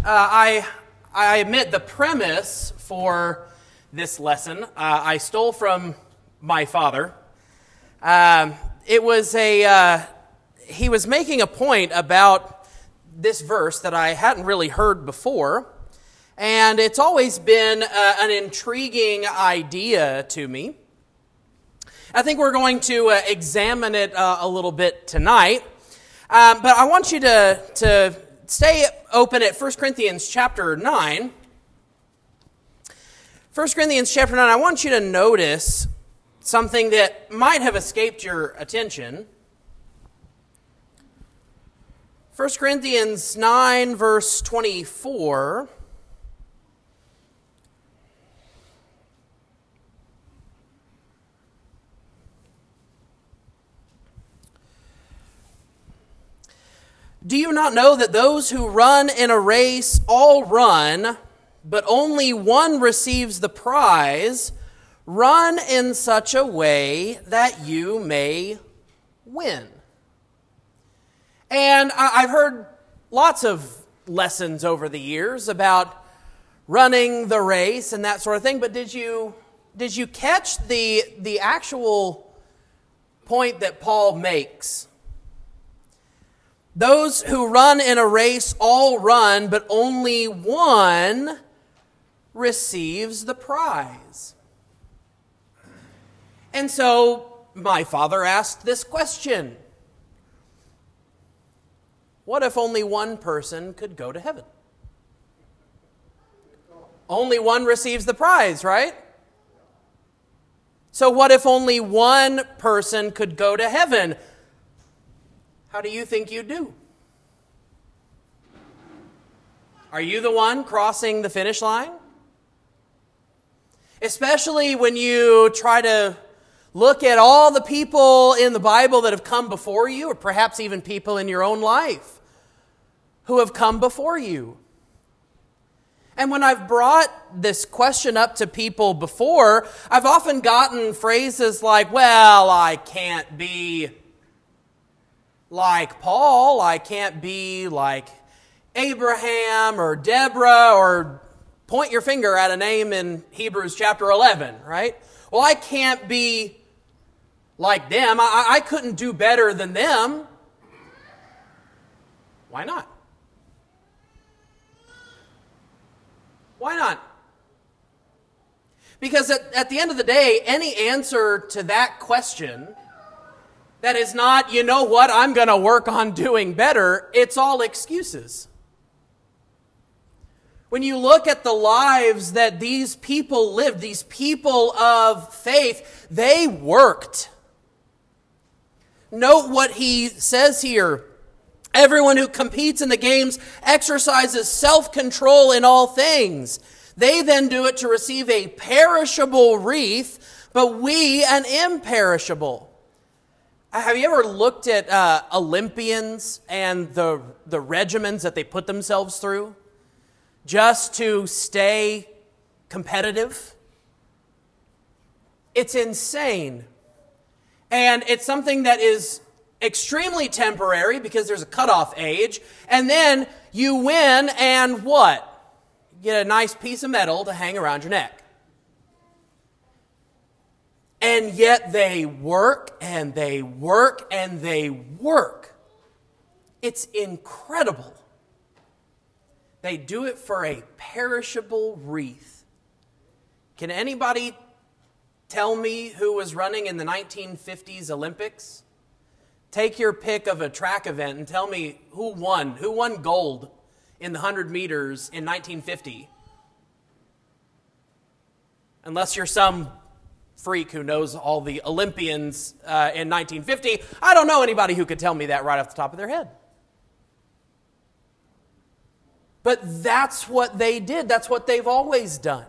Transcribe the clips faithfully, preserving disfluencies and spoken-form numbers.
Uh, I I admit the premise for this lesson uh, I stole from my father. Um, it was a uh, he was making a point about this verse that I hadn't really heard before, and it's always been uh, an intriguing idea to me. I think we're going to uh, examine it uh, a little bit tonight, um, but I want you to to. Stay open at First Corinthians chapter nine. First Corinthians chapter nine, I want you to notice something that might have escaped your attention. First Corinthians nine, verse twenty-four. Do you not know that those who run in a race all run, but only one receives the prize? Run in such a way that you may win. And I've heard lots of lessons over the years about running the race and that sort of thing, but did you did you catch the the actual point that Paul makes? Those who run in a race all run, but only one receives the prize. And so my father asked this question: what if only one person could go to heaven? Only one receives the prize, right? So what if only one person could go to heaven? How do you think you'd do? Are you the one crossing the finish line? Especially when you try to look at all the people in the Bible that have come before you, or perhaps even people in your own life who have come before you. And when I've brought this question up to people before, I've often gotten phrases like, well, I can't be like Paul, I can't be like Abraham or Deborah, or point your finger at a name in Hebrews chapter eleven, right? Well, I can't be like them. I, I couldn't do better than them. Why not? Why not? Because at, at the end of the day, any answer to that question that is not, you know what, I'm going to work on doing better, it's all excuses. When you look at the lives that these people lived, these people of faith, they worked. Note what he says here. Everyone who competes in the games exercises self-control in all things. They then do it to receive a perishable wreath, but we an imperishable. Have you ever looked at uh, Olympians and the the regimens that they put themselves through just to stay competitive? It's insane. And it's something that is extremely temporary because there's a cutoff age. And then you win and what? You get a nice piece of metal to hang around your neck. And yet they work and they work and they work. It's incredible. They do it for a perishable wreath. Can anybody tell me who was running in the nineteen fifties Olympics? Take your pick of a track event and tell me who won. Who won gold in the one hundred meters in nineteen fifty? Unless you're some freak who knows all the Olympians uh, in nineteen fifty, I don't know anybody who could tell me that right off the top of their head. But that's what they did. That's what they've always done.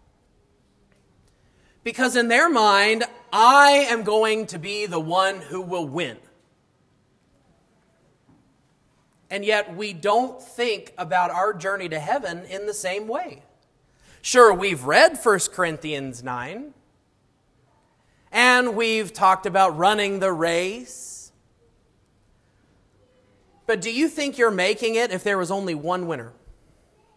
Because in their mind, I am going to be the one who will win. And yet we don't think about our journey to heaven in the same way. Sure, we've read First Corinthians nine, and we've talked about running the race. But do you think you're making it if there was only one winner?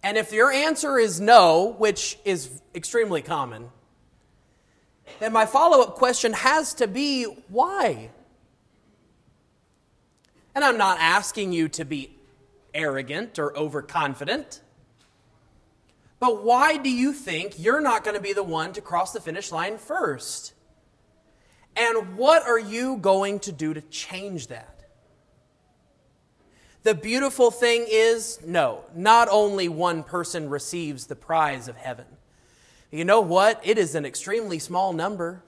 And if your answer is no, which is extremely common, then my follow-up question has to be, why? And I'm not asking you to be arrogant or overconfident, but why do you think you're not going to be the one to cross the finish line first? And what are you going to do to change that? The beautiful thing is, no, not only one person receives the prize of heaven. You know what? It is an extremely small number.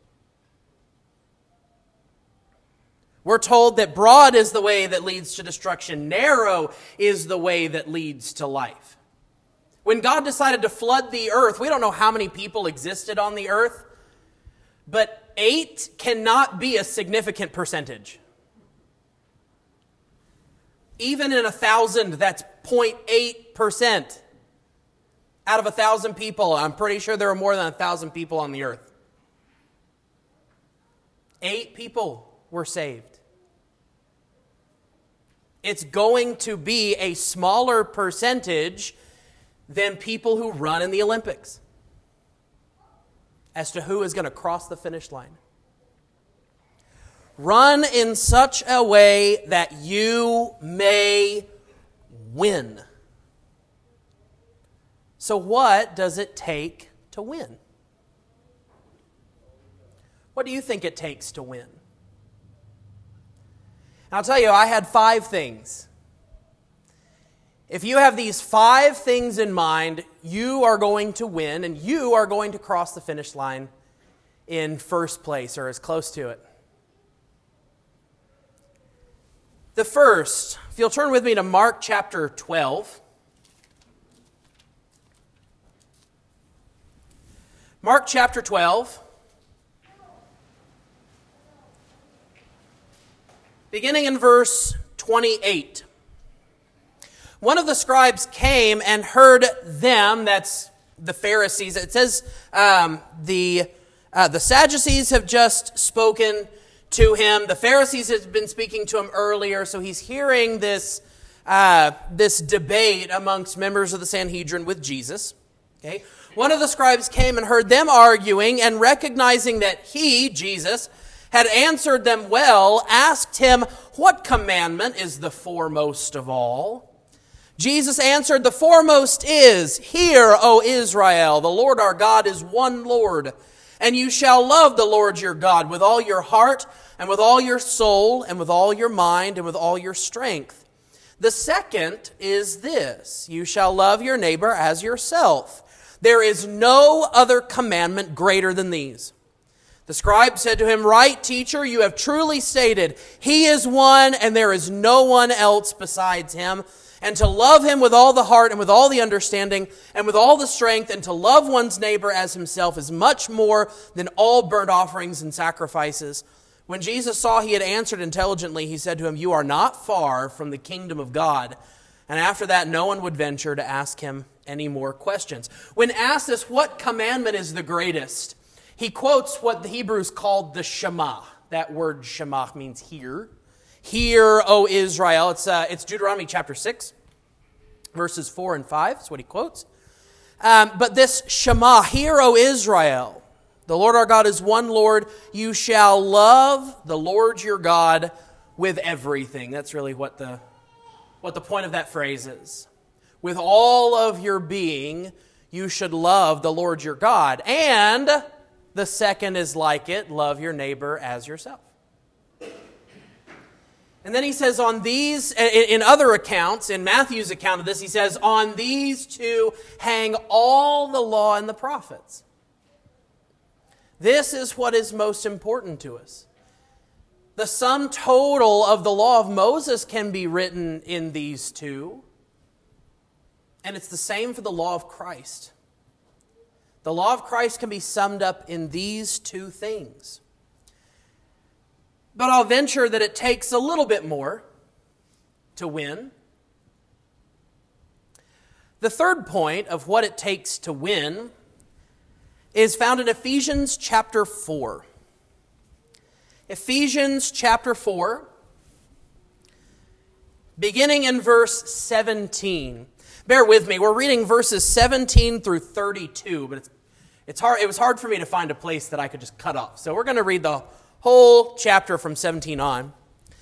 We're told that broad is the way that leads to destruction. Narrow is the way that leads to life. When God decided to flood the earth, we don't know how many people existed on the earth, but eight cannot be a significant percentage. Even in a thousand, that's zero point eight percent. Out of a thousand people, I'm pretty sure there are more than a thousand people on the earth. Eight people were saved. It's going to be a smaller percentage than people who run in the Olympics as to who is going to cross the finish line. Run in such a way that you may win. So what does it take to win? What do you think it takes to win? I'll tell you, I had five things. If you have these five things in mind, you are going to win and you are going to cross the finish line in first place or as close to it. The first, if you'll turn with me to Mark chapter twelve. Mark chapter twelve. Beginning in verse twenty-eight. One of the scribes came and heard them, that's the Pharisees. It says um, the, uh, the Sadducees have just spoken to him. The Pharisees have been speaking to him earlier, so he's hearing this, uh, this debate amongst members of the Sanhedrin with Jesus. Okay? One of the scribes came and heard them arguing, and recognizing that he, Jesus, had answered them well, asked him, "What commandment is the foremost of all?" Jesus answered, "The foremost is, Hear, O Israel, the Lord our God is one Lord, and you shall love the Lord your God with all your heart, and with all your soul, and with all your mind, and with all your strength. The second is this, you shall love your neighbor as yourself. There is no other commandment greater than these." The scribe said to him, "Right, teacher, you have truly stated, He is one, and there is no one else besides Him. And to love Him with all the heart and with all the understanding and with all the strength, and to love one's neighbor as himself is much more than all burnt offerings and sacrifices." When Jesus saw he had answered intelligently, he said to him, "You are not far from the kingdom of God." And after that, no one would venture to ask him any more questions. When asked this, what commandment is the greatest? He quotes what the Hebrews called the Shema. That word Shema means hear. Hear, O Israel. It's, uh, it's Deuteronomy chapter six, verses four and five. That's what he quotes. Um, but this Shema, hear, O Israel, the Lord our God is one Lord. You shall love the Lord your God with everything. That's really what the, what the point of that phrase is. With all of your being, you should love the Lord your God. And the second is like it, love your neighbor as yourself. And then he says on these, in other accounts, in Matthew's account of this, he says, on these two hang all the law and the prophets. This is what is most important to us. The sum total of the law of Moses can be written in these two. And it's the same for the law of Christ. The law of Christ can be summed up in these two things. But I'll venture that it takes a little bit more to win. The third point of what it takes to win is found in Ephesians chapter four. Ephesians chapter four, beginning in verse seventeen. Bear with me. We're reading verses seventeen through thirty-two, but it's, it's hard. It was hard for me to find a place that I could just cut off. So we're going to read the whole chapter from seventeen on.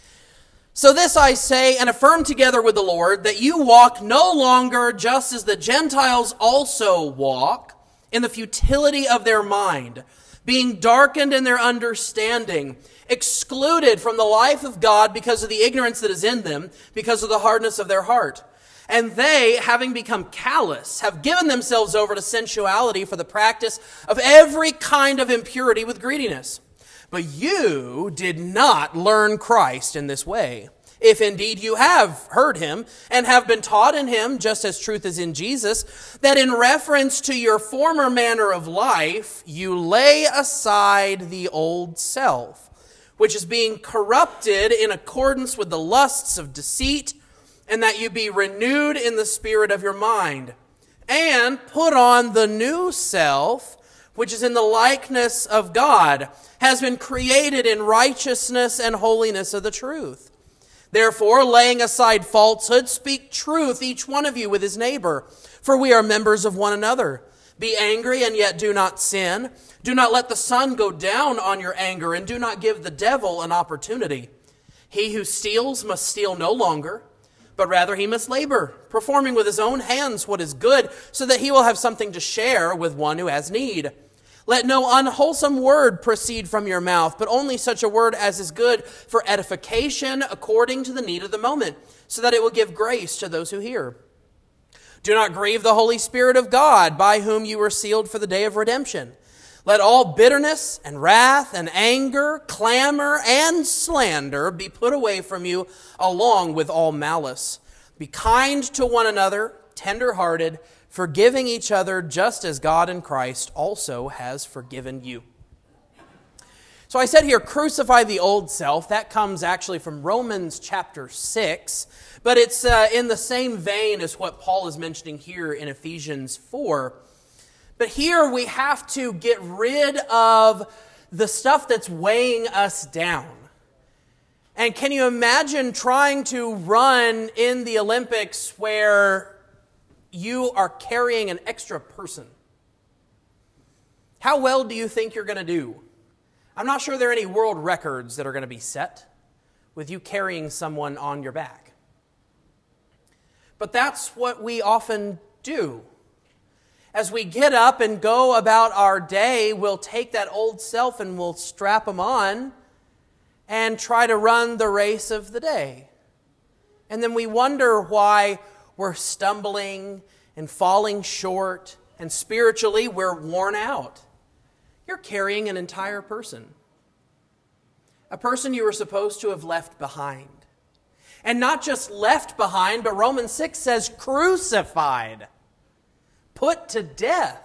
So this I say and affirm together with the Lord, that you walk no longer just as the Gentiles also walk, in the futility of their mind, being darkened in their understanding, excluded from the life of God because of the ignorance that is in them, because of the hardness of their heart. And they, having become callous, have given themselves over to sensuality for the practice of every kind of impurity with greediness. But you did not learn Christ in this way. If indeed you have heard him and have been taught in him, just as truth is in Jesus, that in reference to your former manner of life, you lay aside the old self, which is being corrupted in accordance with the lusts of deceit, and that you be renewed in the spirit of your mind, and put on the new self, which is in the likeness of God, has been created in righteousness and holiness of the truth. Therefore, laying aside falsehood, speak truth, each one of you with his neighbor, for we are members of one another. Be angry and yet do not sin. Do not let the sun go down on your anger, and do not give the devil an opportunity. He who steals must steal no longer, but rather he must labor, performing with his own hands what is good, so that he will have something to share with one who has need. Let no unwholesome word proceed from your mouth, but only such a word as is good for edification according to the need of the moment, so that it will give grace to those who hear. Do not grieve the Holy Spirit of God, by whom you were sealed for the day of redemption. Let all bitterness and wrath and anger, clamor and slander be put away from you, along with all malice. Be kind to one another, tender-hearted, forgiving each other just as God in Christ also has forgiven you. So I said here, crucify the old self. That comes actually from Romans chapter six, but it's uh, in the same vein as what Paul is mentioning here in Ephesians four. But here we have to get rid of the stuff that's weighing us down. And can you imagine trying to run in the Olympics where you are carrying an extra person? How well do you think you're going to do? I'm not sure there are any world records that are going to be set with you carrying someone on your back. But that's what we often do. As we get up and go about our day, we'll take that old self and we'll strap them on and try to run the race of the day. And then we wonder why we're stumbling and falling short, and spiritually we're worn out. You're carrying an entire person. A person you were supposed to have left behind. And not just left behind, but Romans six says crucified, put to death.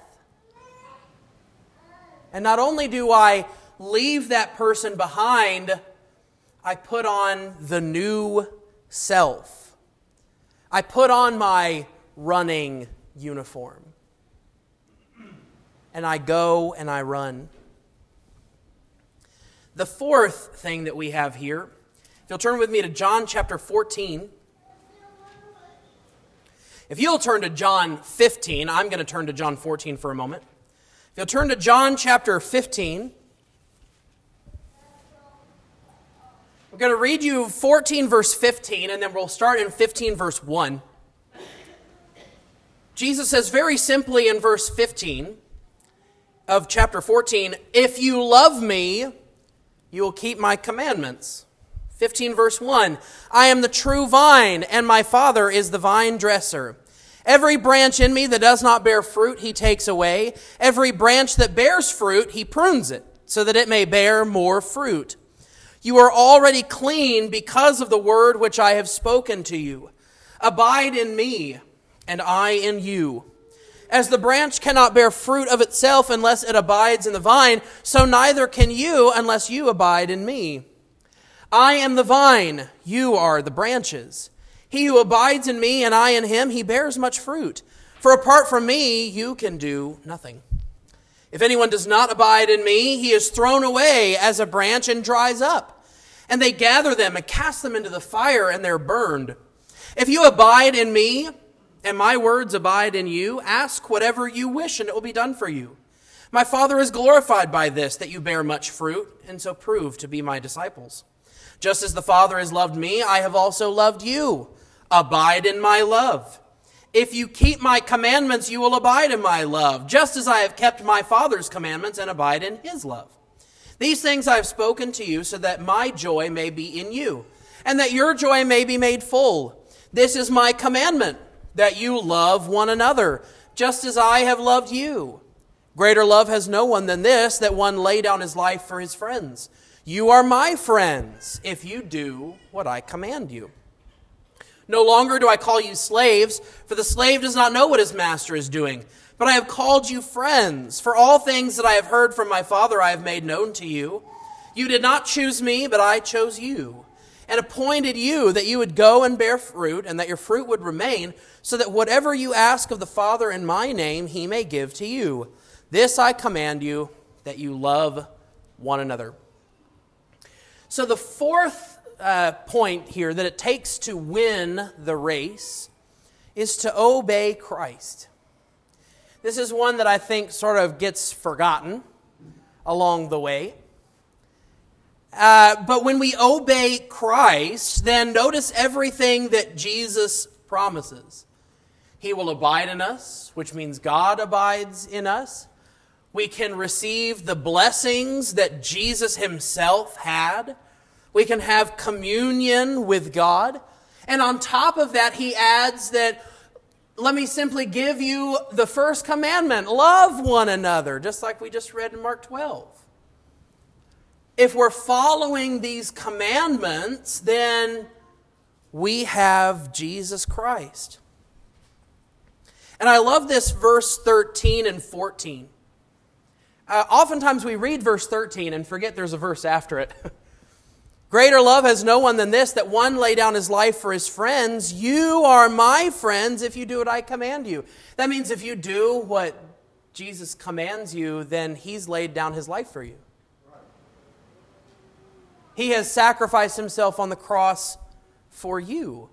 And not only do I leave that person behind, I put on the new self. I put on my running uniform. And I go and I run. The fourth thing that we have here, if you'll turn with me to John chapter fourteen. If you'll turn to John fifteen, I'm going to turn to John fourteen for a moment. If you'll turn to John chapter fifteen, I'm going to read you fourteen verse fifteen, and then we'll start in fifteen verse one. Jesus says very simply in verse fifteen of chapter fourteen, if you love me, you will keep my commandments. fifteen verse one, I am the true vine, and my Father is the vine dresser. Every branch in me that does not bear fruit, he takes away. Every branch that bears fruit, he prunes it, so that it may bear more fruit. You are already clean because of the word which I have spoken to you. Abide in me, and I in you. As the branch cannot bear fruit of itself unless it abides in the vine, so neither can you unless you abide in me. I am the vine, you are the branches. He who abides in me and I in him, he bears much fruit. For apart from me, you can do nothing. If anyone does not abide in me, he is thrown away as a branch and dries up. And they gather them and cast them into the fire, and they're burned. If you abide in me, and my words abide in you, ask whatever you wish, and it will be done for you. My Father is glorified by this, that you bear much fruit, and so prove to be my disciples. Just as the Father has loved me, I have also loved you. Abide in my love. If you keep my commandments, you will abide in my love, just as I have kept my Father's commandments and abide in his love. These things I have spoken to you, so that my joy may be in you, and that your joy may be made full. This is my commandment, that you love one another, just as I have loved you. Greater love has no one than this, that one lay down his life for his friends. You are my friends, if you do what I command you. No longer do I call you slaves, for the slave does not know what his master is doing. But I have called you friends, for all things that I have heard from my Father I have made known to you. You did not choose me, but I chose you, and appointed you that you would go and bear fruit, and that your fruit would remain, so that whatever you ask of the Father in my name, he may give to you. This I command you, that you love one another. So the fourth uh, point here that it takes to win the race is to obey Christ. This is one that I think sort of gets forgotten along the way. Uh, but when we obey Christ, then notice everything that Jesus promises. He will abide in us, which means God abides in us. We can receive the blessings that Jesus himself had. We can have communion with God. And on top of that, he adds that, let me simply give you the first commandment, love one another, just like we just read in Mark twelve. If we're following these commandments, then we have Jesus Christ. And I love this verse thirteen and fourteen. Uh, oftentimes we read verse thirteen and forget there's a verse after it. Greater love has no one than this, that one lay down his life for his friends. You are my friends if you do what I command you. That means if you do what Jesus commands you, then he's laid down his life for you. He has sacrificed himself on the cross for you.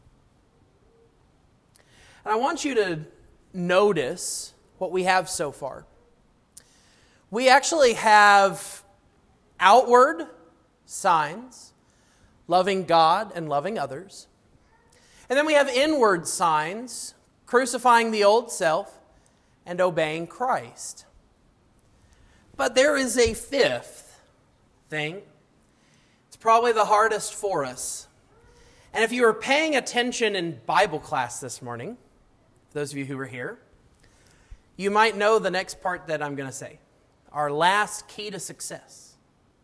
And I want you to notice what we have so far. We actually have outward signs, loving God and loving others. And then we have inward signs, crucifying the old self and obeying Christ. But there is a fifth thing. It's probably the hardest for us. And if you were paying attention in Bible class this morning, for those of you who were here, you might know the next part that I'm going to say. Our last key to success.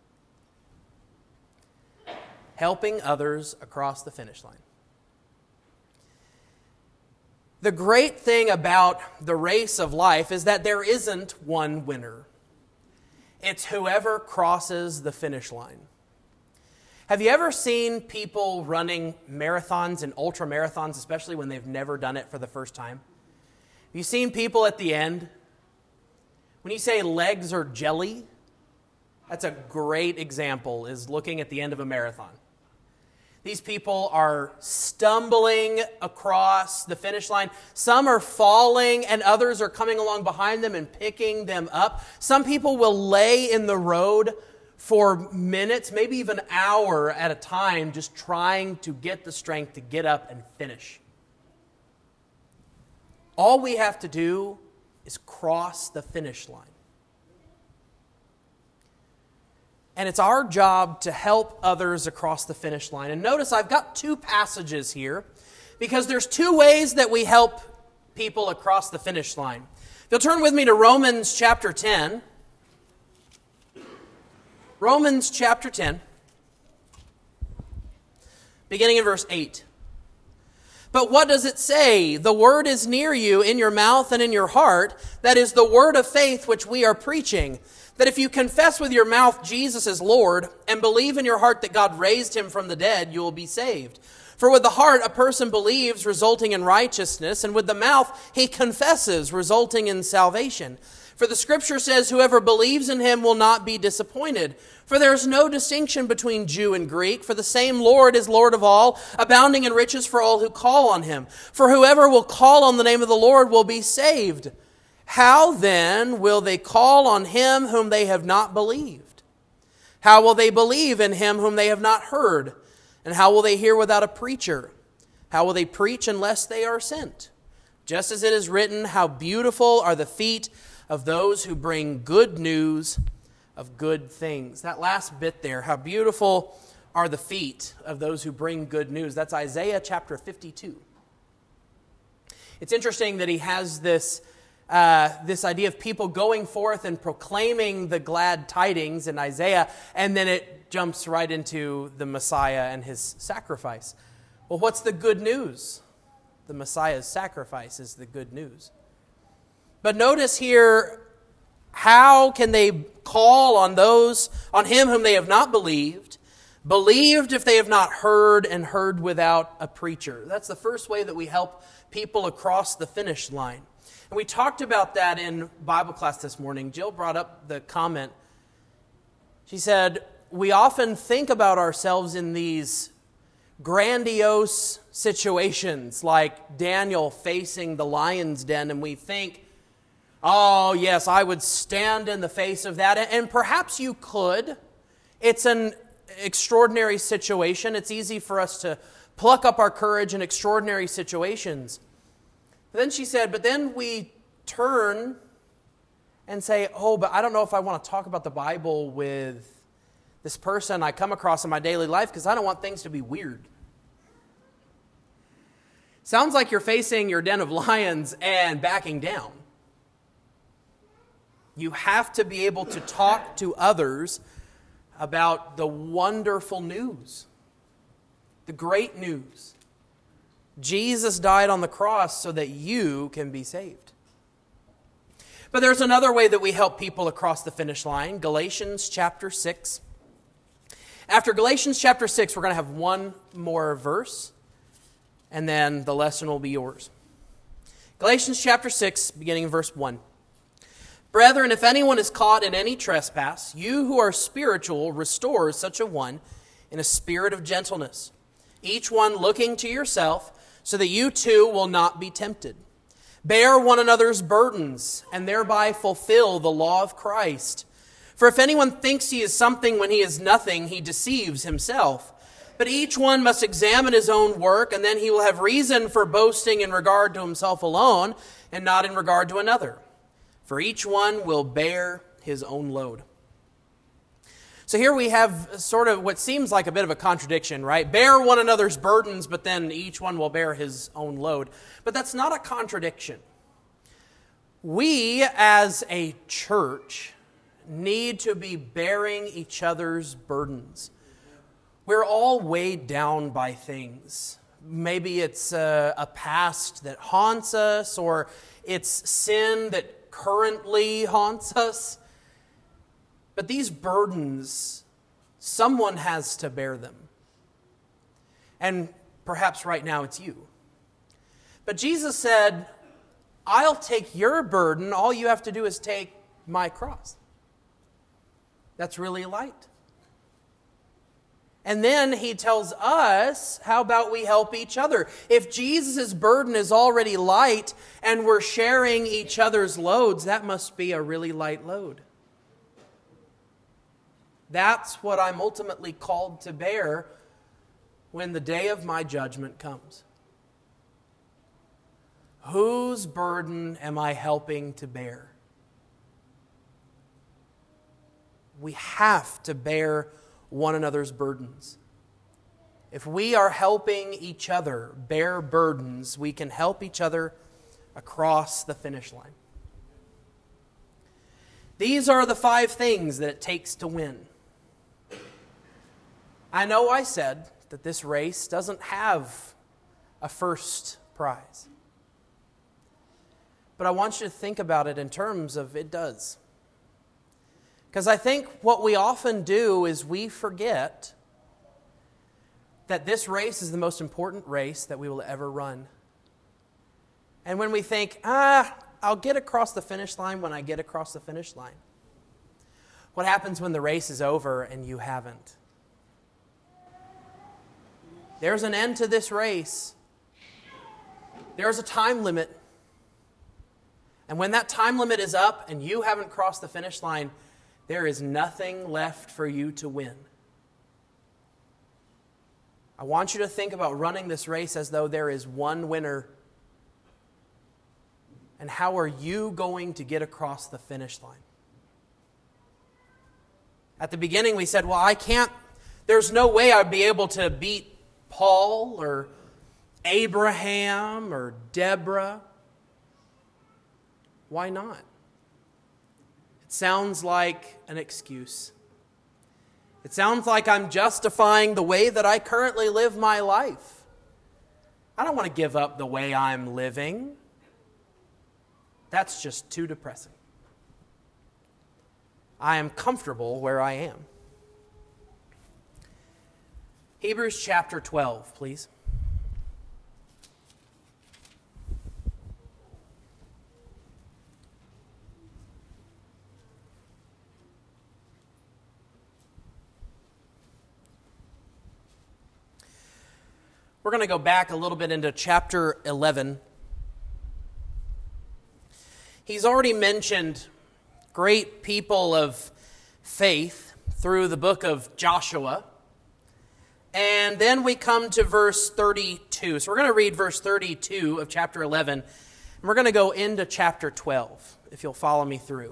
Helping others across the finish line. The great thing about the race of life is that there isn't one winner. It's whoever crosses the finish line. Have you ever seen people running marathons and ultra marathons, especially when they've never done it for the first time? Have you seen people at the end? When you say legs are jelly, that's a great example, is looking at the end of a marathon. These people are stumbling across the finish line. Some are falling and others are coming along behind them and picking them up. Some people will lay in the road for minutes, maybe even an hour at a time, just trying to get the strength to get up and finish. All we have to do is cross the finish line. And it's our job to help others across the finish line. And notice I've got two passages here because there's two ways that we help people across the finish line. If you'll turn with me to Romans chapter ten. Romans chapter ten, beginning in verse eight. But what does it say? The word is near you, in your mouth and in your heart. That is the word of faith which we are preaching. That if you confess with your mouth Jesus is Lord, and believe in your heart that God raised him from the dead, you will be saved. For with the heart a person believes, resulting in righteousness, and with the mouth he confesses, resulting in salvation. For the Scripture says, whoever believes in him will not be disappointed. For there is no distinction between Jew and Greek, for the same Lord is Lord of all, abounding in riches for all who call on him. For whoever will call on the name of the Lord will be saved. How then will they call on him whom they have not believed? How will they believe in him whom they have not heard? And how will they hear without a preacher? How will they preach unless they are sent? Just as it is written, how beautiful are the feet of those who bring good news of good things. That last bit there, how beautiful are the feet of those who bring good news. That's Isaiah chapter fifty-two. It's interesting that he has this, uh, this idea of people going forth and proclaiming the glad tidings in Isaiah, and then it jumps right into the Messiah and his sacrifice. Well, what's the good news? The Messiah's sacrifice is the good news. But notice here, how can they call on those, on him whom they have not believed, believed if they have not heard, and heard without a preacher? That's the first way that we help people across the finish line. And we talked about that in Bible class this morning. Jill brought up the comment. She said, we often think about ourselves in these grandiose situations like Daniel facing the lion's den, and we think, oh, yes, I would stand in the face of that. And perhaps you could. It's an extraordinary situation. It's easy for us to pluck up our courage in extraordinary situations. But then she said, but then we turn and say, oh, but I don't know if I want to talk about the Bible with this person I come across in my daily life because I don't want things to be weird. Sounds like you're facing your den of lions and backing down. You have to be able to talk to others about the wonderful news, the great news. Jesus died on the cross so that you can be saved. But there's another way that we help people across the finish line. Galatians chapter six. After Galatians chapter six, we're going to have one more verse, and then the lesson will be yours. Galatians chapter six, beginning in verse one. Brethren, if anyone is caught in any trespass, you who are spiritual, restore such a one in a spirit of gentleness, each one looking to yourself, so that you too will not be tempted. Bear one another's burdens, and thereby fulfill the law of Christ. For if anyone thinks he is something when he is nothing, he deceives himself. But each one must examine his own work, and then he will have reason for boasting in regard to himself alone, and not in regard to another. For each one will bear his own load. So here we have sort of what seems like a bit of a contradiction, right? Bear one another's burdens, but then each one will bear his own load. But that's not a contradiction. We, as a church, need to be bearing each other's burdens. We're all weighed down by things. Maybe it's a, a past that haunts us, or it's sin that currently haunts us. But these burdens, someone has to bear them. And perhaps right now it's you. But Jesus said, I'll take your burden. All you have to do is take my cross. That's really light. And then he tells us, how about we help each other? If Jesus' burden is already light and we're sharing each other's loads, that must be a really light load. That's what I'm ultimately called to bear when the day of my judgment comes. Whose burden am I helping to bear? We have to bear one another's burdens. If we are helping each other bear burdens, we can help each other across the finish line. These are the five things that it takes to win. I know I said that this race doesn't have a first prize. But I want you to think about it in terms of it does. Because I think what we often do is we forget that this race is the most important race that we will ever run. And when we think, ah, I'll get across the finish line when I get across the finish line. What happens when the race is over and you haven't? There's an end to this race. There's a time limit. And when that time limit is up and you haven't crossed the finish line, there is nothing left for you to win. I want you to think about running this race as though there is one winner. And how are you going to get across the finish line? At the beginning we said, well, I can't, there's no way I'd be able to beat Paul or Abraham or Deborah. Why not? It sounds like an excuse. It sounds like I'm justifying the way that I currently live my life. I don't want to give up the way I'm living. That's just too depressing. I am comfortable where I am. Hebrews chapter twelve, please. We're going to go back a little bit into chapter eleven. He's already mentioned great people of faith through the book of Joshua. And then we come to verse thirty-two. So we're going to read verse thirty-two of chapter eleven. And we're going to go into chapter twelve, if you'll follow me through.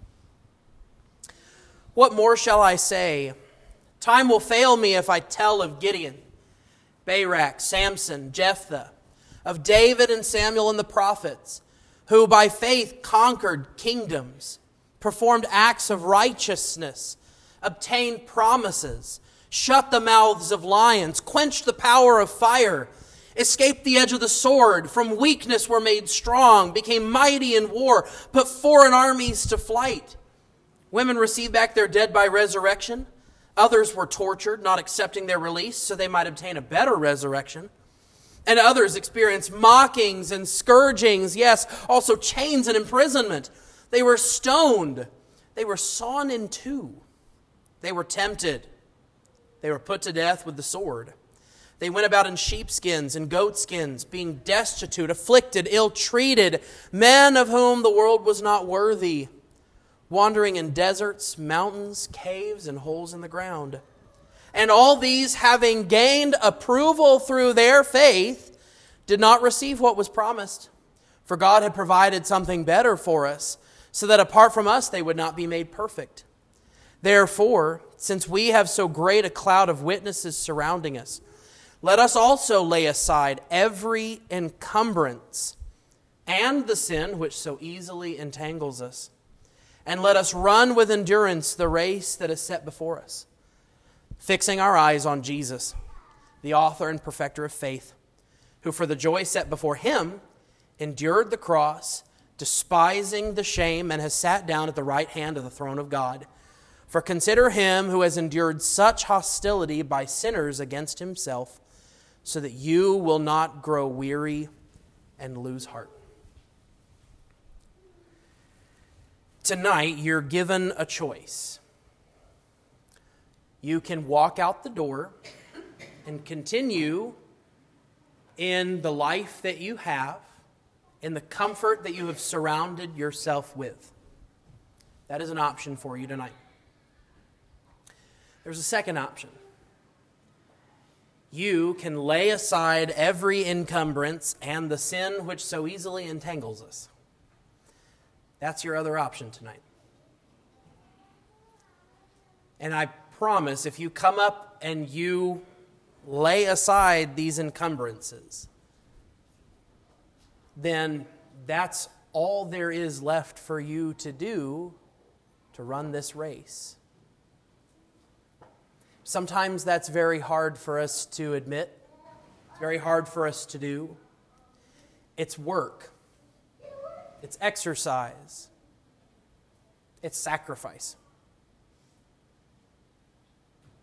What more shall I say? Time will fail me if I tell of Gideon, Barak, Samson, Jephthah, of David and Samuel and the prophets, who by faith conquered kingdoms, performed acts of righteousness, obtained promises, shut the mouths of lions, quenched the power of fire, escaped the edge of the sword, from weakness were made strong, became mighty in war, put foreign armies to flight. Women received back their dead by resurrection. Others were tortured, not accepting their release, so they might obtain a better resurrection. And others experienced mockings and scourgings, yes, also chains and imprisonment. They were stoned. They were sawn in two. They were tempted. They were put to death with the sword. They went about in sheepskins and goatskins, being destitute, afflicted, ill-treated, men of whom the world was not worthy, wandering in deserts, mountains, caves, and holes in the ground. And all these, having gained approval through their faith, did not receive what was promised. For God had provided something better for us, so that apart from us they would not be made perfect. Therefore, since we have so great a cloud of witnesses surrounding us, let us also lay aside every encumbrance and the sin which so easily entangles us. And let us run with endurance the race that is set before us, fixing our eyes on Jesus, the author and perfecter of faith, who for the joy set before him endured the cross, despising the shame, and has sat down at the right hand of the throne of God. For consider him who has endured such hostility by sinners against himself, so that you will not grow weary and lose heart. Tonight, you're given a choice. You can walk out the door and continue in the life that you have, in the comfort that you have surrounded yourself with. That is an option for you tonight. There's a second option. You can lay aside every encumbrance and the sin which so easily entangles us. That's your other option tonight. And I promise, if you come up and you lay aside these encumbrances, then that's all there is left for you to do to run this race. Sometimes that's very hard for us to admit. It's very hard for us to do. It's work. It's exercise. It's sacrifice.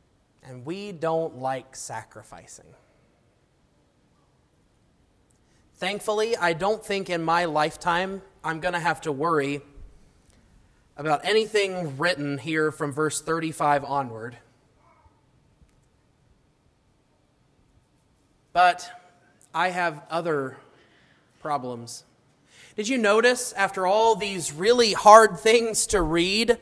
And we don't like sacrificing. Thankfully, I don't think in my lifetime I'm going to have to worry about anything written here from verse thirty-five onward. But I have other problems. Did you notice, after all these really hard things to read,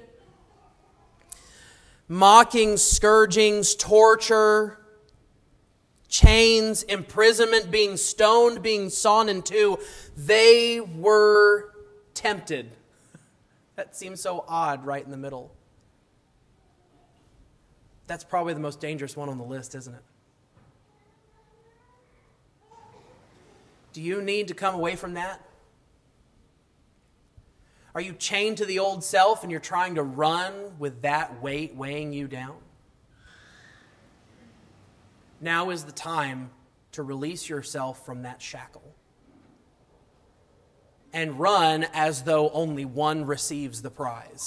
mockings, scourgings, torture, chains, imprisonment, being stoned, being sawn in two, they were tempted. That seems so odd right in the middle. That's probably the most dangerous one on the list, isn't it? Do you need to come away from that? Are you chained to the old self and you're trying to run with that weight weighing you down? Now is the time to release yourself from that shackle and run as though only one receives the prize.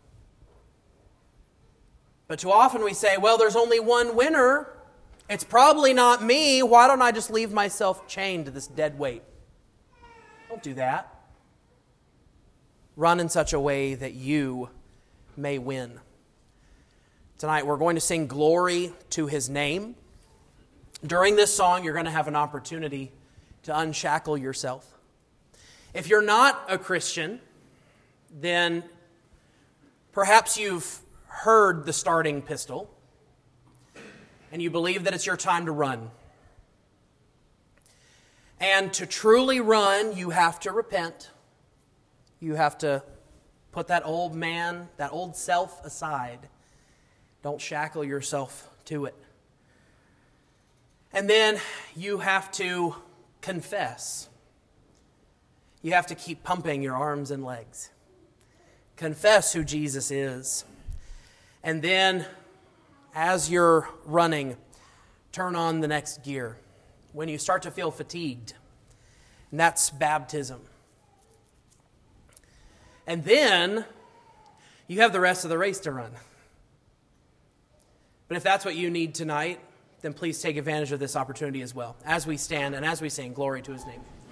But too often we say, well, there's only one winner. It's probably not me. Why don't I just leave myself chained to this dead weight? Don't do that. Run in such a way that you may win. Tonight we're going to sing glory to His name. During this song, you're going to have an opportunity to unshackle yourself. If you're not a Christian, then perhaps you've heard the starting pistol and you believe that it's your time to run. And to truly run, you have to repent. You have to put that old man, that old self aside. Don't shackle yourself to it. And then you have to confess. You have to keep pumping your arms and legs. Confess who Jesus is. And then, as you're running, turn on the next gear. When you start to feel fatigued, and that's baptism. And then, you have the rest of the race to run. But if that's what you need tonight, then please take advantage of this opportunity as well, as we stand and as we sing glory to His name.